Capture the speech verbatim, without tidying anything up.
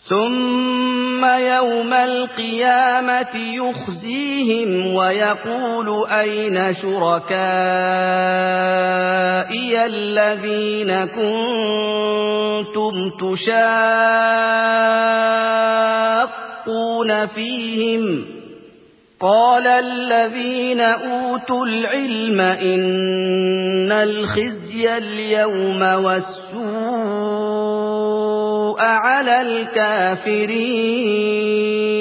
ثم يوم القيامة يخزيهم ويقول أين شركائي الذين كنتم تشاقون فيهم قال الذين أوتوا العلم إن الخزي اليوم والسوء على الكافرين